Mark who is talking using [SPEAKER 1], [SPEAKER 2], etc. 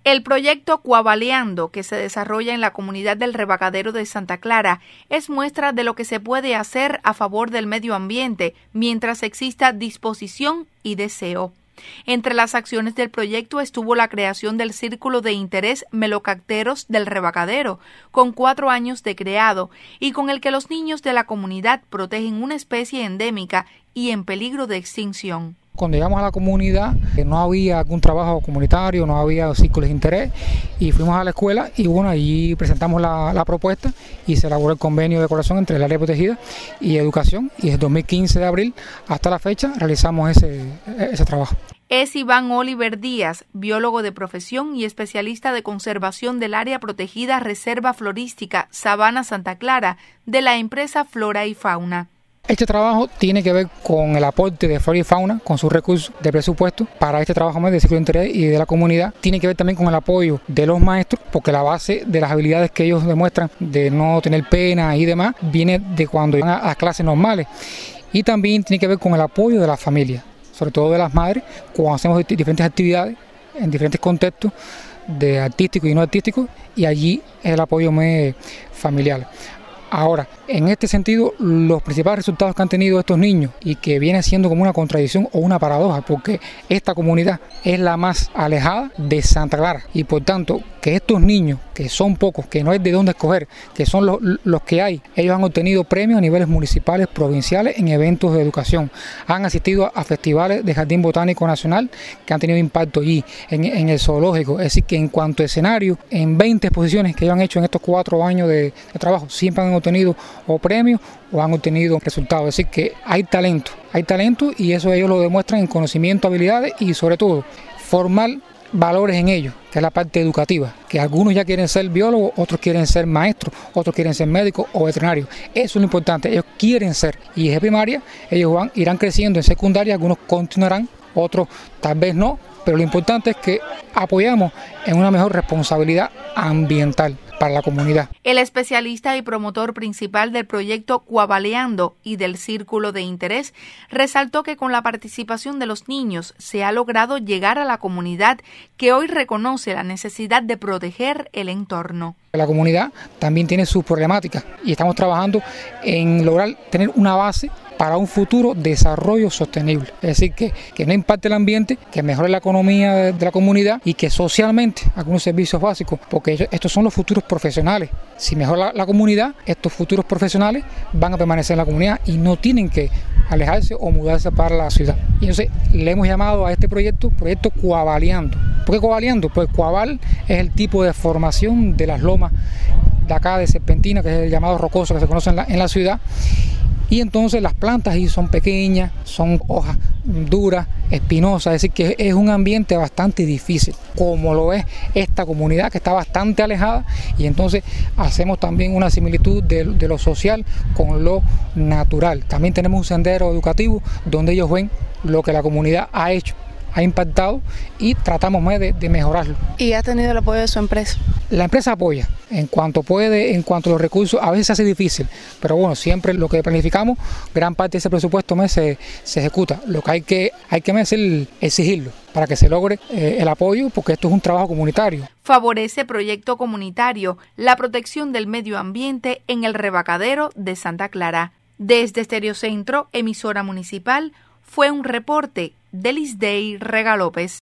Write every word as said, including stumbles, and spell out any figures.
[SPEAKER 1] El proyecto Cuabaleando, que se desarrolla en la comunidad del Rebacadero de Santa Clara, es muestra de lo que se puede hacer a favor del medio ambiente mientras exista disposición y deseo. Entre las acciones del proyecto estuvo la creación del Círculo de Interés Melocacteros del Rebacadero, con cuatro años de creado, y con el que los niños de la comunidad protegen una especie endémica y en peligro de extinción.
[SPEAKER 2] Cuando llegamos a la comunidad, no había algún trabajo comunitario, no había círculos de interés, y fuimos a la escuela y bueno, allí presentamos la, la propuesta y se elaboró el convenio de colaboración entre el área protegida y educación, y desde dos mil quince de abril hasta la fecha realizamos ese, ese trabajo.
[SPEAKER 1] Es Iván Oliver Díaz, biólogo de profesión y especialista de conservación del área protegida Reserva Florística Sabana Santa Clara de la empresa Flora y Fauna.
[SPEAKER 2] Este trabajo tiene que ver con el aporte de Flora y Fauna, con sus recursos de presupuesto para este trabajo más de ciclo de interés y de la comunidad. Tiene que ver también con el apoyo de los maestros, porque la base de las habilidades que ellos demuestran de no tener pena y demás viene de cuando van a las clases normales. Y también tiene que ver con el apoyo de la familia, sobre todo de las madres, cuando hacemos diferentes actividades en diferentes contextos de artístico y no artístico, y allí es el apoyo más familiar. Ahora, en este sentido, los principales resultados que han tenido estos niños, y que viene siendo como una contradicción o una paradoja, porque esta comunidad es la más alejada de Santa Clara, y por tanto, que estos niños, que son pocos, que no hay de dónde escoger, que son los, los que hay, ellos han obtenido premios a niveles municipales, provinciales, en eventos de educación, han asistido a festivales de Jardín Botánico Nacional que han tenido impacto allí, en, en el zoológico, es decir, que en cuanto a escenario, en veinte exposiciones que ellos han hecho en estos cuatro años de, de trabajo, siempre han obtenido o premios o han obtenido resultados. Es decir, que hay talento, hay talento y eso ellos lo demuestran en conocimiento, habilidades y sobre todo formar valores en ellos, que es la parte educativa, que algunos ya quieren ser biólogos, otros quieren ser maestros, otros quieren ser médicos o veterinarios. Eso es lo importante, ellos quieren ser, y en primaria ellos van, irán creciendo, en secundaria algunos continuarán, otros tal vez no, pero lo importante es que apoyamos en una mejor responsabilidad ambiental para la comunidad.
[SPEAKER 1] El especialista y promotor principal del proyecto Cuabaleando y del Círculo de Interés resaltó que con la participación de los niños se ha logrado llegar a la comunidad, que hoy reconoce la necesidad de proteger el entorno.
[SPEAKER 2] La comunidad también tiene sus problemáticas y estamos trabajando en lograr tener una base para un futuro desarrollo sostenible. Es decir, que, que no impacte el ambiente, que mejore la economía de, de la comunidad y que socialmente algunos servicios básicos, porque ellos, estos son los futuros profesionales. Si mejora la, la comunidad, estos futuros profesionales van a permanecer en la comunidad y no tienen que alejarse o mudarse para la ciudad. Y entonces le hemos llamado a este proyecto, proyecto Cuabaleando. ¿Por qué Cuabaleando? Pues Cuabal es el tipo de formación de las lomas de acá de Serpentina, que es el llamado rocoso que se conoce en la, en la ciudad. Y entonces las plantas ahí son pequeñas, son hojas duras, espinosas, es decir, que es un ambiente bastante difícil, como lo es esta comunidad que está bastante alejada, y entonces hacemos también una similitud de, de lo social con lo natural. También tenemos un sendero educativo donde ellos ven lo que la comunidad ha hecho, ha impactado, y tratamos más de, de mejorarlo.
[SPEAKER 3] ¿Y ha tenido el apoyo de su empresa?
[SPEAKER 2] La empresa apoya en cuanto puede, en cuanto a los recursos. A veces se hace difícil, pero bueno, siempre lo que planificamos, gran parte de ese presupuesto mes se, se ejecuta. Lo que hay que hay que hacer, exigirlo para que se logre eh, el apoyo, porque esto es un trabajo comunitario.
[SPEAKER 1] Favorece proyecto comunitario la protección del medio ambiente en el Rebacadero de Santa Clara. Desde Estereocentro, emisora municipal, fue un reporte de Lisdey Rega López.